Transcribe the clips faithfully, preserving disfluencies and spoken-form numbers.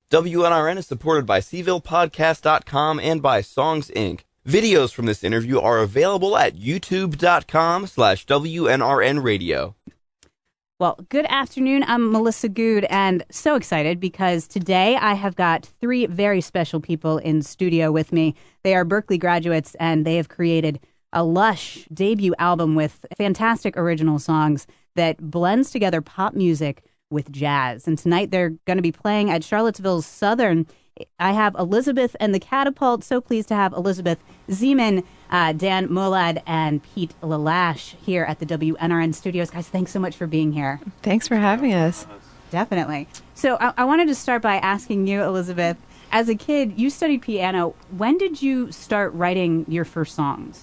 W N R N is supported by Seville Podcast dot com and by Songs Incorporated. Videos from this interview are available at YouTube.com slash WNRN Radio. Well, good afternoon. I'm Melissa Good, and so excited because today I have got three very special people in studio with me. They are Berklee graduates, and they have created a lush debut album with fantastic original songs that blends together pop music with jazz. And tonight they're going to be playing at Charlottesville's Southern. I have Elizabeth and the Catapult. So pleased to have Elizabeth Zeman, uh, Dan Molad, and Pete Lelash here at the W N R N studios. Guys, thanks so much for being here. Thanks for having us. Definitely. So I, I wanted to start by asking you, Elizabeth, as a kid, you studied piano. When did you start writing your first songs?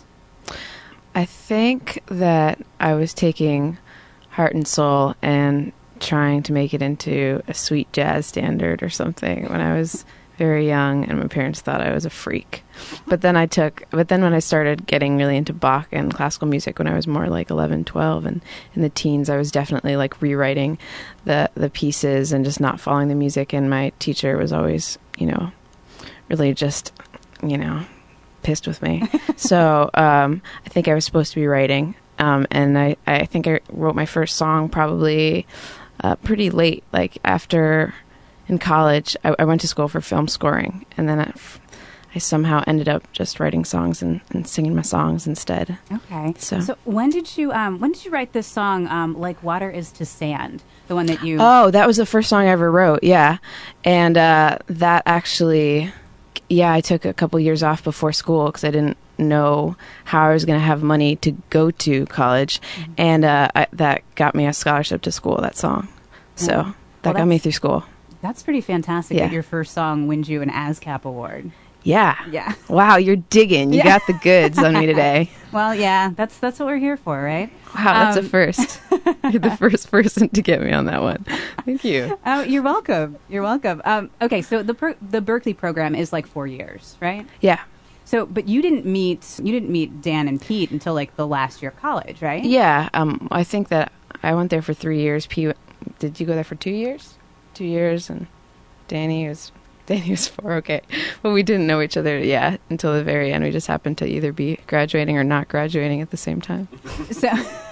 I think that I was taking Heart and Soul and trying to make it into a sweet jazz standard or something when I was very young, and my parents thought I was a freak. But then I took, but then when I started getting really into Bach and classical music when I was more like eleven, twelve, and in the teens, I was definitely like rewriting the, the pieces and just not following the music. And my teacher was always, you know, really just, you know, pissed with me. So um, I think I was supposed to be writing. Um, and I, I think I wrote my first song probably uh, pretty late, like after... In college, I, I went to school for film scoring, and then I, I somehow ended up just writing songs and, and singing my songs instead. Okay. So, so when did you um, when did you write this song, um, Like Water Is to Sand, the one that you... Oh, that was the first song I ever wrote, yeah. And uh, that actually, yeah, I took a couple years off before school because I didn't know how I was going to have money to go to college, mm-hmm. and uh, I, that got me a scholarship to school, that song. So mm-hmm. that well, got me through school. That's pretty fantastic yeah. that your first song wins you an ASCAP award. Yeah. Yeah. Wow, you're digging. You yeah. got the goods on me today. Well, yeah, that's that's what we're here for, right? Wow, that's um, a first. You're the first person to get me on that one. Thank you. Oh, you're welcome. You're welcome. Um, okay, so the per- the Berklee program is like four years, right? Yeah. So, but you didn't meet you didn't meet Dan and Pete until like the last year of college, right? Yeah. Um, I think that I went there for three years. Pete, did you go there for two years? Two years, and Danny was Danny was four. Okay, but we didn't know each other yet until the very end. We just happened to either be graduating or not graduating at the same time. So,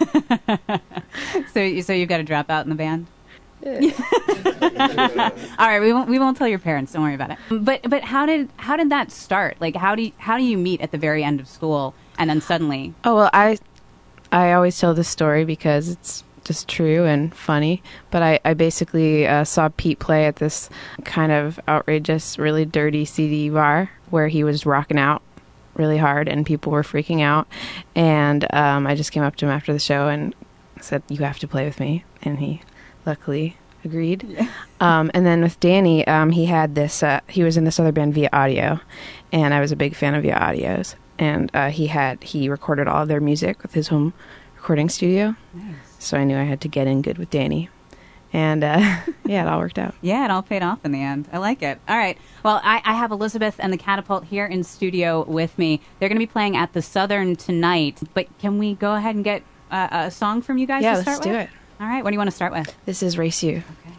so, so you've got to drop out in the band. Yeah. All right, we won't we won't tell your parents. Don't worry about it. But but how did how did that start? Like how do you, how do you meet at the very end of school and then suddenly? Oh well, I I always tell this story because it's just true and funny, but I, I basically uh, saw Pete play at this kind of outrageous, really dirty C D bar where he was rocking out really hard and people were freaking out, and um, I just came up to him after the show and said, "You have to play with me," and he luckily agreed. Yeah. Um, and then with Danny, um, he had this, uh, he was in this other band, Via Audio, and I was a big fan of Via Audio's, and uh, he had, he recorded all of their music with his home recording studio. Nice. So I knew I had to get in good with Danny. And, uh, yeah, it all worked out. Yeah, it all paid off in the end. I like it. All right. Well, I, I have Elizabeth and the Catapult here in studio with me. They're going to be playing at the Southern tonight. But can we go ahead and get uh, a song from you guys yeah, to start with? Yeah, let's do it. All right. What do you want to start with? This is Race You. Okay.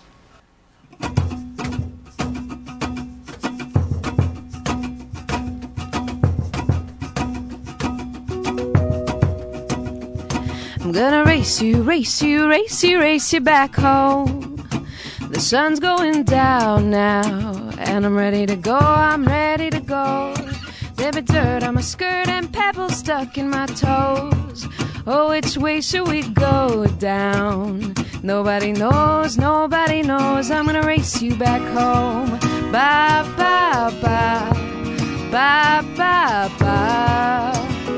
I'm gonna race you, race you, race you, race you back home. The sun's going down now, and I'm ready to go, I'm ready to go. There be dirt on my skirt and pebbles stuck in my toes. Oh, which way should we go down? Nobody knows, nobody knows. I'm gonna race you back home. Ba, ba, ba, ba, ba, ba.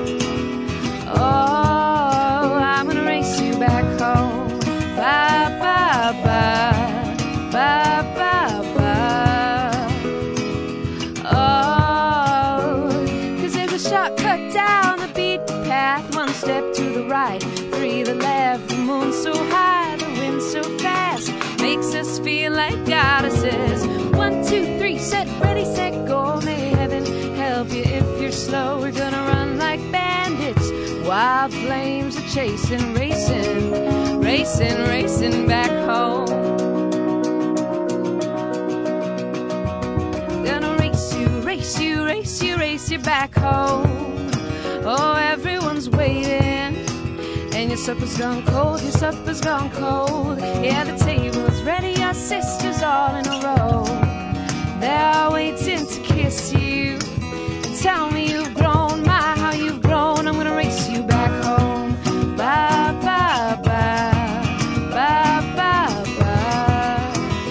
Oh, I'm gonna race you back home. Ba, ba, ba, ba, ba, ba. Oh, 'cause there's a shortcut down the beaten path. One step to the right, three to the left. The moon's so high, the wind's so fast, makes us feel like goddesses. One, two, three, set, ready, set, go. May heaven help you if you're slow. We're gonna run like bandits. Wild flames are chasing, racing, racing, racing back home. race you, race you back home. Oh, everyone's waiting, and your supper's gone cold, your supper's gone cold. Yeah, the table's ready, your sisters all in a row. They're waiting to kiss you. Tell me you've grown, my, how you've grown. I'm gonna race you back home. Bye, bye, bye. Bye, bye, bye.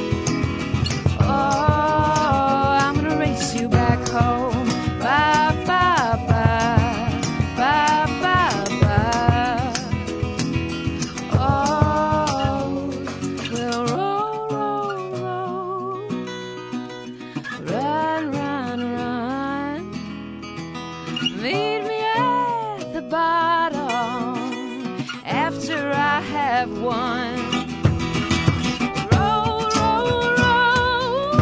Oh, I'm gonna race you back home. Bye, bye, bye. Bye, bye, bye. Oh, we'll roll, roll, roll. Run, run, run. Meet me at the bottom after I have won. Roll, roll, roll.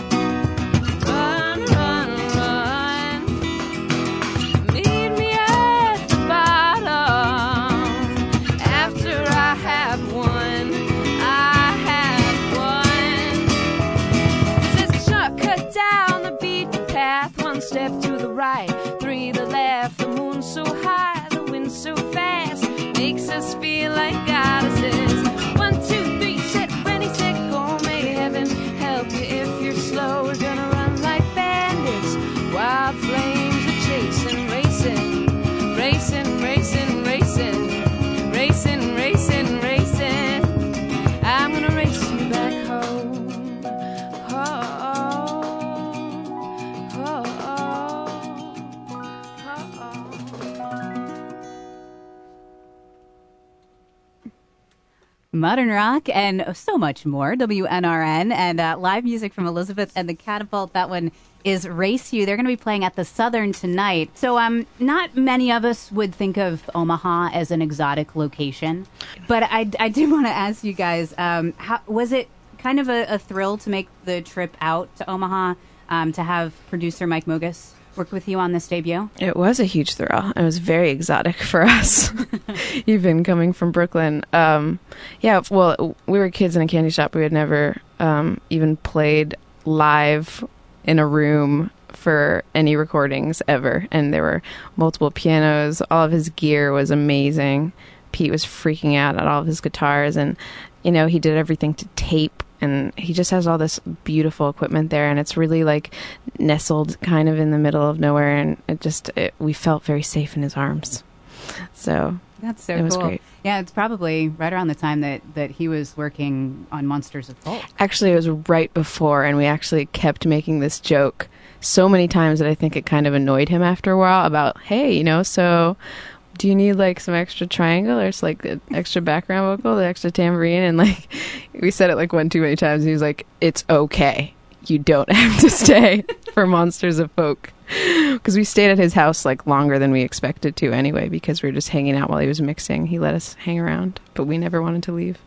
Run, run, run. Meet me at the bottom after I have won. I have won. Says the shortcut down the beaten path. One step to the right, three to the left. The moon's so high, the wind's so fast, makes us feel like goddesses. One, two, three, set, ready, set, go. May heaven help you if you're slow. We're gonna run like bandits. Wild flames are chasing, racing, racing, racing, racing, racing, racing, racing. I'm gonna race you back home. Oh, oh, oh, oh, oh. Modern rock and so much more. W N R N and uh, live music from Elizabeth and the Catapult. That one is Race You. They're going to be playing at the Southern tonight. So um, not many of us would think of Omaha as an exotic location. But I, I do want to ask you guys, um, how, was it kind of a, a thrill to make the trip out to Omaha, um, to have producer Mike Mogus work with you on this debut? It was a huge thrill. It was very exotic for us, even coming from Brooklyn. Um, yeah, well, we were kids in a candy shop. We had never um, even played live in a room for any recordings ever. And there were multiple pianos. All of his gear was amazing. Pete was freaking out at all of his guitars. And, you know, he did everything to tape. And he just has all this beautiful equipment there, and it's really like nestled kind of in the middle of nowhere, and it just it, we felt very safe in his arms. So that's so it was cool. Great. Yeah, it's probably right around the time that, that he was working on Monsters of Folk. Actually, it was right before, and we actually kept making this joke so many times that I think it kind of annoyed him after a while about, hey, you know, so do you need like some extra triangle or like an extra background vocal, the extra tambourine? And like we said it like one too many times. And he was like, it's okay. You don't have to stay for Monsters of Folk. Because we stayed at his house like longer than we expected to anyway, because we were just hanging out while he was mixing. He let us hang around, but we never wanted to leave.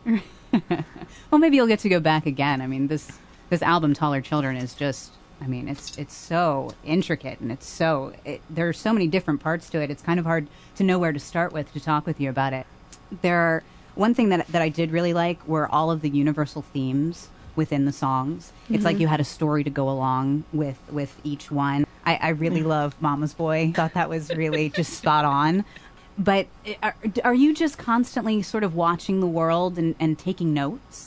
Well, maybe you'll get to go back again. I mean, this this album, Taller Children, is just, I mean, it's it's so intricate, and it's so, it, there are so many different parts to it. It's kind of hard to know where to start with to talk with you about it. There are, one thing that that I did really like were all of the universal themes within the songs. Mm-hmm. It's like you had a story to go along with, with each one. I, I really yeah. love Mama's Boy. Thought that was really just spot on. But are, are you just constantly sort of watching the world and, and taking notes?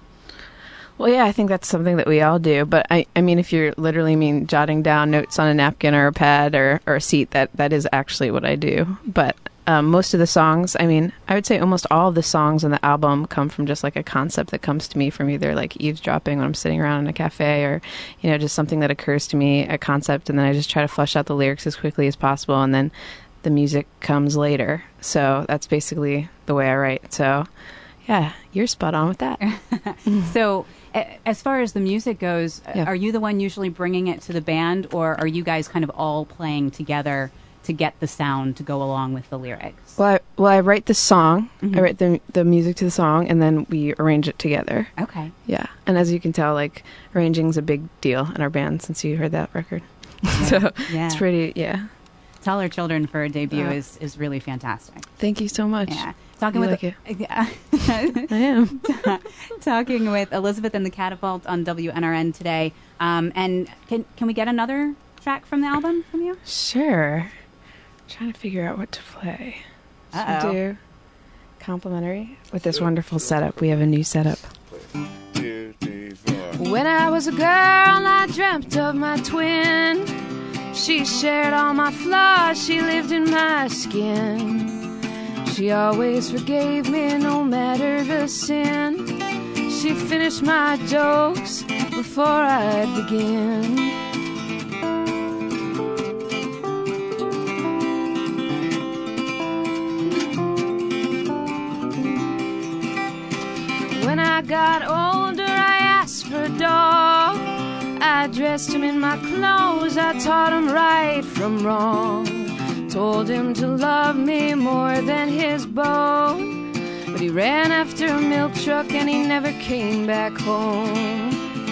Well, yeah, I think that's something that we all do. But I, I mean, if you literally mean jotting down notes on a napkin or a pad or, or a seat, that, that is actually what I do. But um, most of the songs, I mean, I would say almost all of the songs on the album come from just like a concept that comes to me from either like eavesdropping when I'm sitting around in a cafe, or, you know, just something that occurs to me, a concept, and then I just try to flesh out the lyrics as quickly as possible, and then the music comes later. So that's basically the way I write. So yeah, you're spot on with that. So as far as the music goes, yeah. are you the one usually bringing it to the band, or are you guys kind of all playing together to get the sound to go along with the lyrics? Well, I, well, I write the song. Mm-hmm. I write the the music to the song, and then we arrange it together. Okay. Yeah, and as you can tell, like, arranging's a big deal in our band since you heard that record. Yeah. So yeah. It's pretty, yeah. Taller Children for a debut uh, is, is really fantastic. Thank you so much. Yeah. Talking you with like it? Yeah. I am. Talking with Elizabeth and the Catapult on W N R N today. Um, and can can we get another track from the album from you? Sure. I'm trying to figure out what to play. Should Uh-oh. we do complimentary with this wonderful setup? We have a new setup. When I was a girl, I dreamt of my twin. She shared all my flaws, she lived in my skin. She always forgave me no matter the sin. She finished my jokes before I'd begin. When I got older, I asked for a dog. I dressed him in my clothes, I taught him right from wrong. Told him to love me more than his bone. But he ran after a milk truck and he never came back home.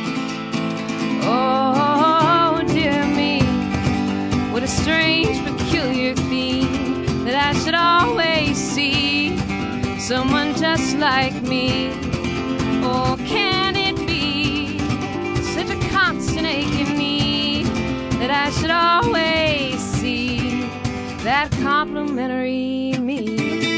Oh, dear me, what a strange, peculiar thing, that I should always see someone just like me. Oh, can it be such a constant aching need, that I should always see that complimentary me?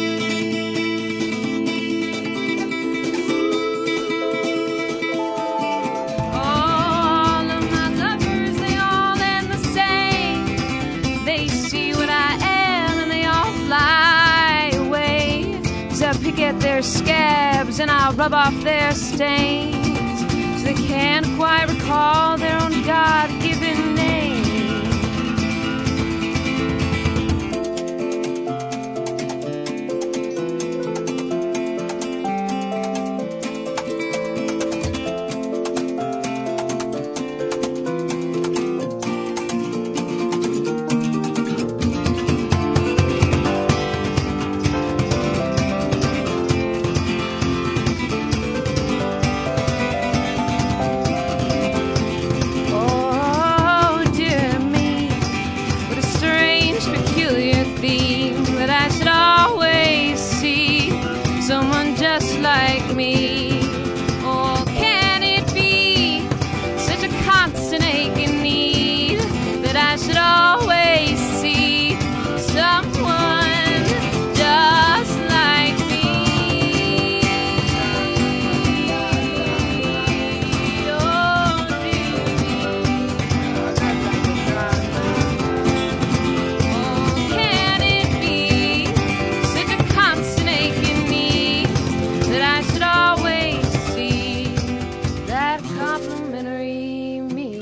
All of my lovers, they all end the same. They see what I am and they all fly away. To pick at their scabs and I'll rub off their stains, so they can't quite recall their own God-given name. Like me. Oh, can it be such a constant aching need, that I should always see someone just like me? Oh, dear me. Oh, can it be such a constant aching need, that I should always see that complimentary me?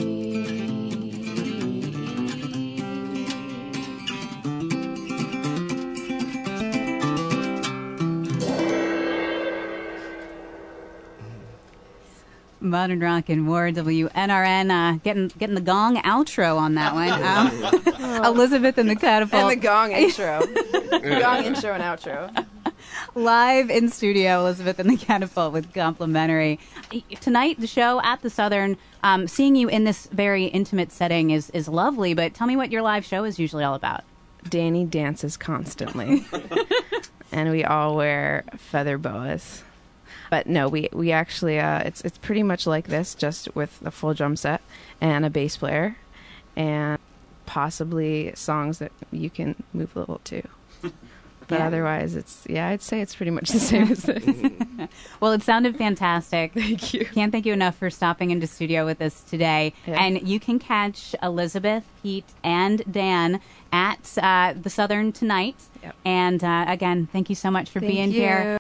Modern Rock and More, W N R N, uh, getting getting the gong outro on that one. Um, Elizabeth and the Catapult. And the gong intro. Gong intro and outro. Live in studio, Elizabeth and the Catapult with complimentary. Tonight, the show at the Southern, um, seeing you in this very intimate setting is, is lovely, but tell me what your live show is usually all about. Danny dances constantly. And we all wear feather boas. But no, we, we actually, uh, it's it's pretty much like this, just with a full drum set and a bass player and possibly songs that you can move a little to. But Yeah. otherwise, it's, yeah, I'd say it's pretty much the same as this. Well, it sounded fantastic. Thank you. Can't thank you enough for stopping into studio with us today. Yeah. And you can catch Elizabeth, Pete, and Dan at uh, the Southern tonight. Yep. And uh, again, thank you so much for Thank being you. here.